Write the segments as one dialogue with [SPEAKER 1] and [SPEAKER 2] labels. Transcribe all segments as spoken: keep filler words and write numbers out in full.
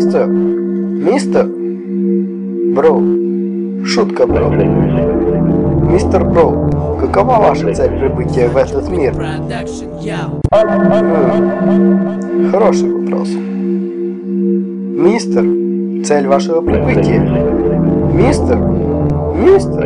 [SPEAKER 1] Мистер? Мистер? Бро. Шутка, бро. Мистер Бро, какова ваша цель прибытия в этот мир? Хм, хороший вопрос. Мистер, цель вашего прибытия? Мистер? Мистер?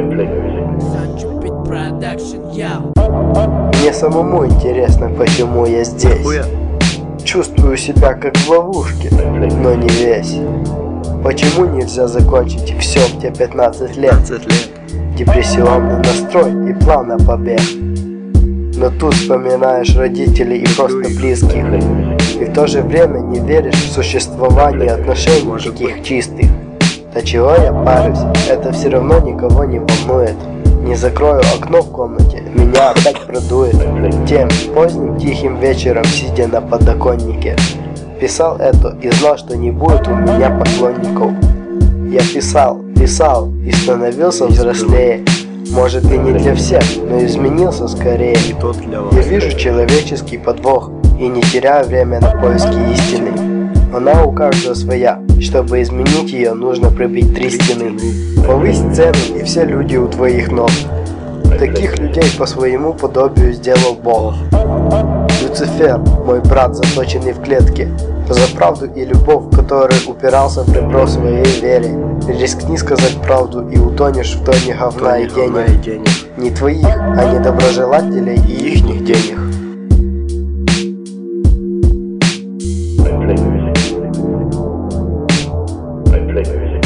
[SPEAKER 1] Мне самому интересно, почему я здесь. Чувствую себя как в ловушке, но не весь. Почему нельзя закончить все в те пятнадцать лет? Депрессионный настрой и план на побег. Но тут вспоминаешь родителей и просто близких. И в то же время не веришь в существование отношений таких чистых. Да чего я парюсь, это все равно никого не волнует. Не закрою окно в комнате, меня опять продует. Тем поздним тихим вечером, сидя на подоконнике, писал это и знал, что не будет у меня поклонников. Я писал, писал и становился взрослее. Может и не для всех, но изменился скорее. Я вижу человеческий подвох и не теряю время на поиски истины. Она у каждого своя, чтобы изменить ее, нужно пробить три стены. Повысь цену, и все люди у твоих ног. Таких людей по своему подобию сделал Бог. Люцифер, мой брат, заточенный в клетке, за правду и любовь, который упирался в ребро своей вере. Рискни сказать правду, и утонешь в тоне говна и денег. Не твоих, а недоброжелателей и ихних денег.
[SPEAKER 2] I play music.